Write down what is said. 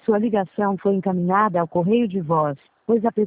Sua ligação foi encaminhada ao correio de voz, pois a pessoa